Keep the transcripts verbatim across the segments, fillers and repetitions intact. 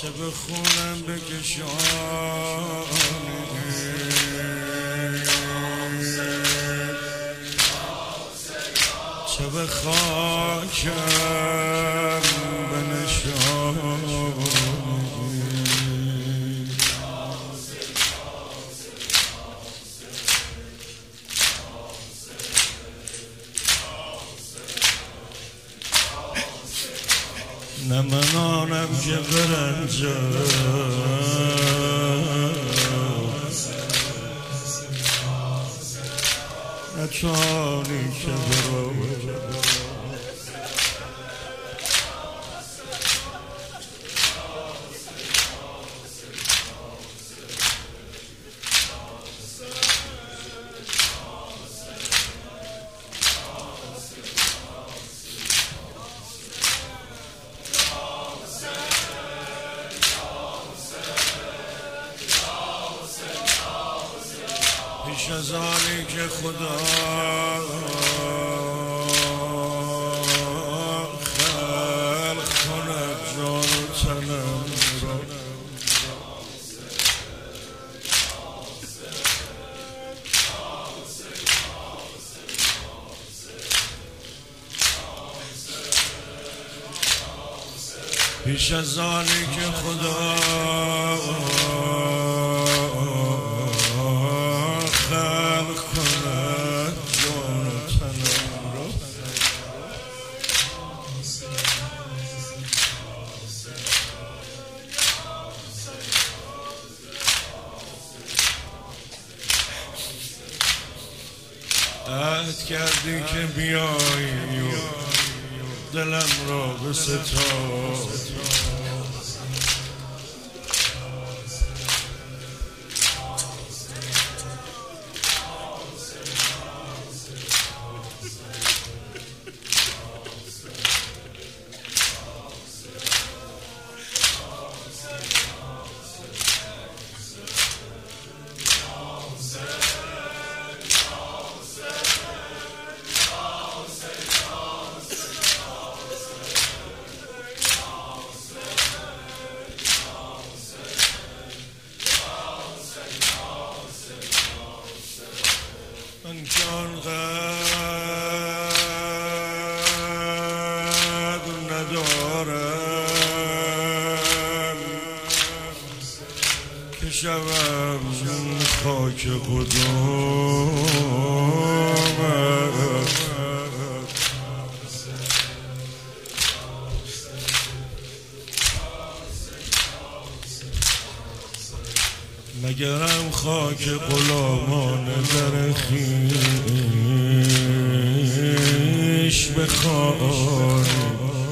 چه به خونم بکشانی، چه به خاکم بنشانی. نه من آنم که برنجم، نه تو آنی که برنجم. پیش از آنی که خدا خلق کند جان و تنم را، پیش از آنی که خدا خلق کند جان و تنم را، عهد کردی که بیایی و دلم را بستای، من که آنقدر ندارم که شوم خاک قدومت، مگرم خاک غلامان در خویش بخوانی.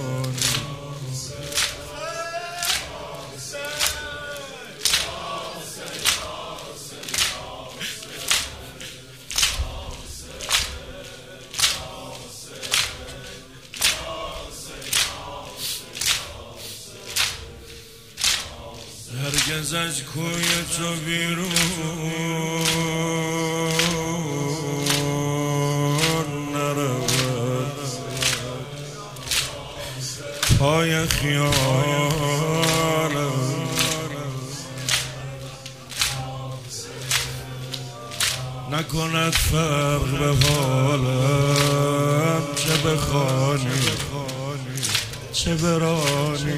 هرگز از کوی تو بیرون نرود، پای خیالم نکند فرق به حالم، چه بخوانی چه برانی.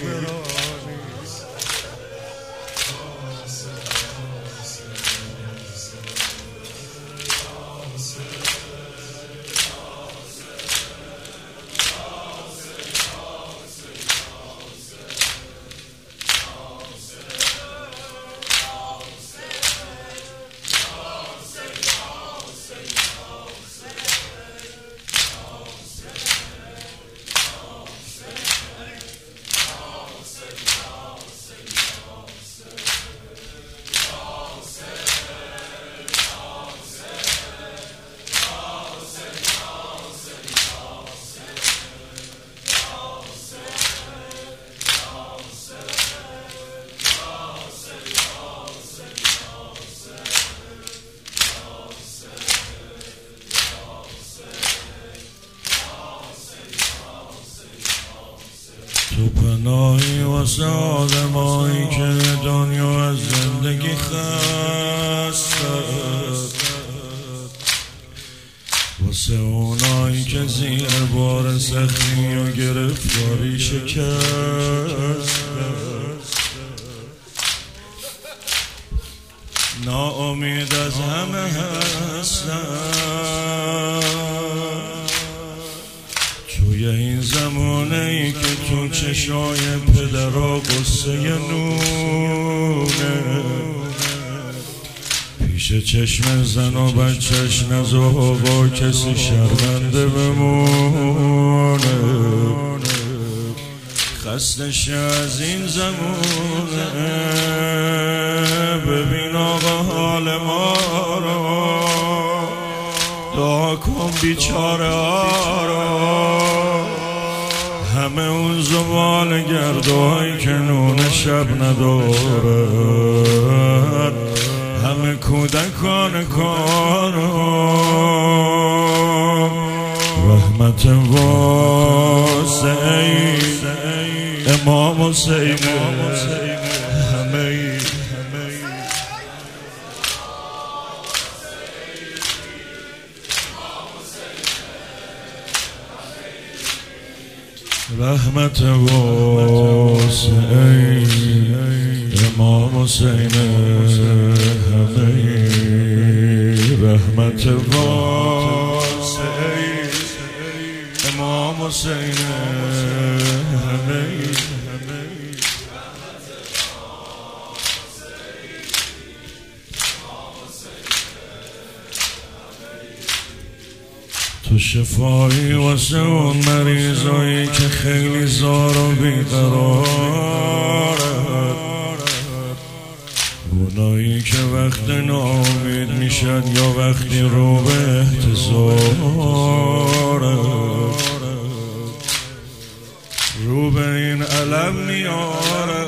واسه آدمایی که دنیا از زندگی خسته، واسه اونایی که زیر بار سختی و گرفتاری شکست، ناامید از همه هستن. توی این زمانه ای که تو چشای پدرها قصه نونه، پیش چشم زن و بچهش نز و آقا کسی شرمنده بمونه. خستش از این زمونه، ببین آقا حال ما رو، دعا کن بیچاره ها رو. همه اون زبال گردایی که نون شب ندارد، همه کودکان کارو، رحمت واسه امام حسین همه رحمت واسه امام حسین همه، رحمت واسه امام حسین همه. تو شفایی واسه اون مریضایی که خیلی زار و بیقراره، اونایی که وقت ناامید میشن یا وقتی رو به احتضاره، رو به این علم میاره.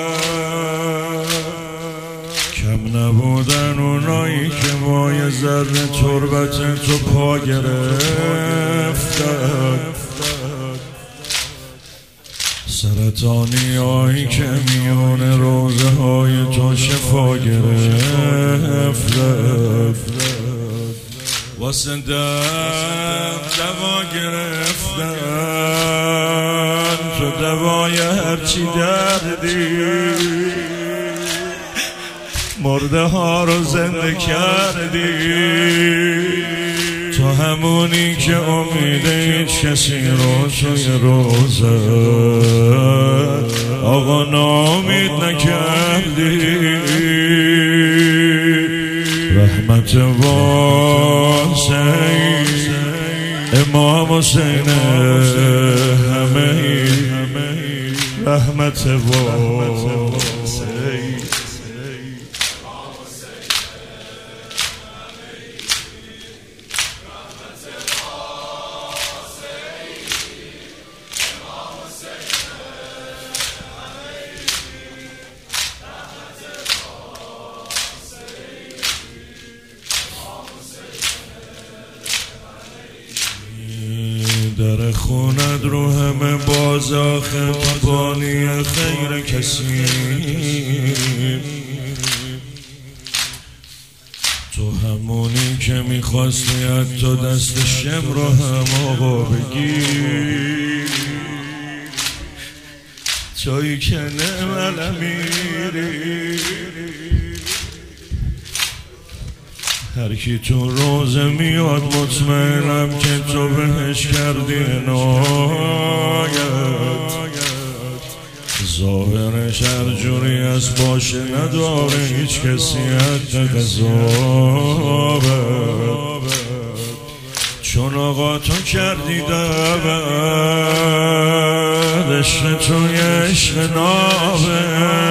کم نبودن اونایی که با یه ذره تربت تو پا گرفتن، سرطانی هایی که میونه روزه های تو شفا گرفتن، واسه دم دوا گرفتن. تو دوای هرچی دردی، مرده ها رو زنده کردی. تو همونی که امید هیچ کسی رو توی روزه آقا نامید نکردی. رحمت واسه امام حسین همه، رحمت واسه در خونت رو همه باز آخه بانی خیر کسی. تو همونی که میخواستی حتی دست شم رو هم آقا بگیر، تویی که نمال میری. هر کی تو روزه میاد مطمئنم که تو بهش کردی عنایت. ظاهرش هر جوری از باشه نداره هیچ کسی حد قضاوت، چون آقا تو کردی دعوت. عشق توی عشق نابه،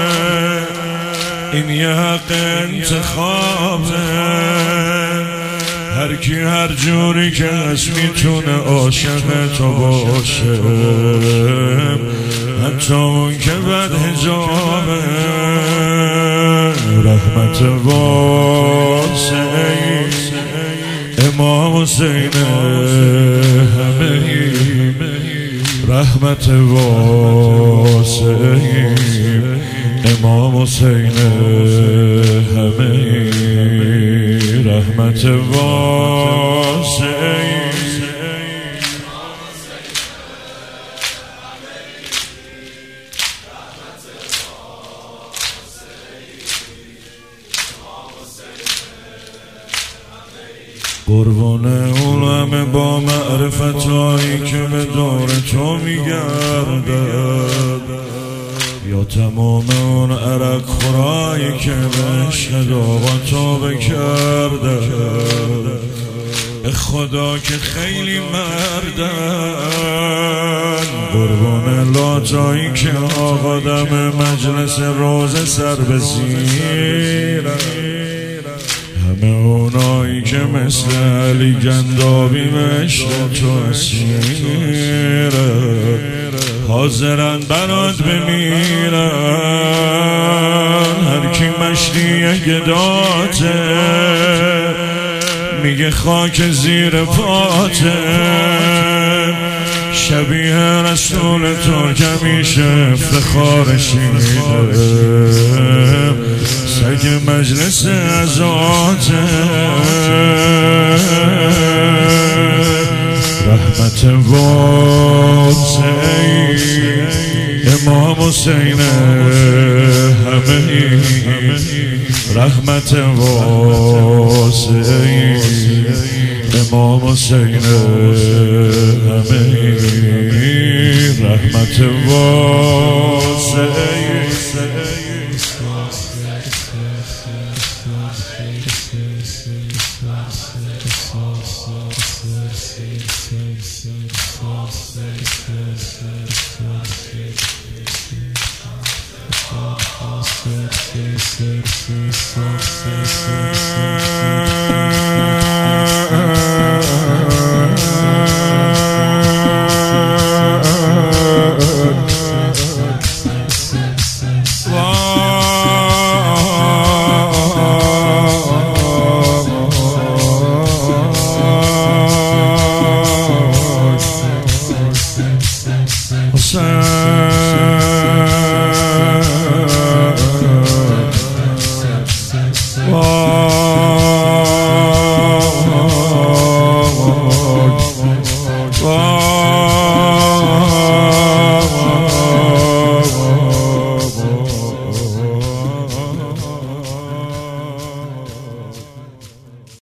این یه حق انتخابه. هر کی هر جوری که از میتونه عاشق تو باشه، حتی اون که بد حجابه. رحمت واسه امام حسین همه، رحمت واسعی امام حسین همه رحمت واسعی قربان اون همه با معرفت هایی که به دور تو میگردد، یا تمام اون عرق خورایی که به عشق آقا تو بکرده، به خدا که خیلی مردن. قربان لاتایی که آقا دم مجلس روزه سر به زیرن، همه اونایی که مثل علی گندابی به عشق تو اسیره، حاضرن برات بمیرن. هر کی مشتی گداته میگه خاک زیر پاته، شبیه رسول تو کمیشه افتخارشینه، سگ مجلس ازاته. رحمت واسعی امام حسین همه رحمت واسعی امام حسین همه رحمت واسعی.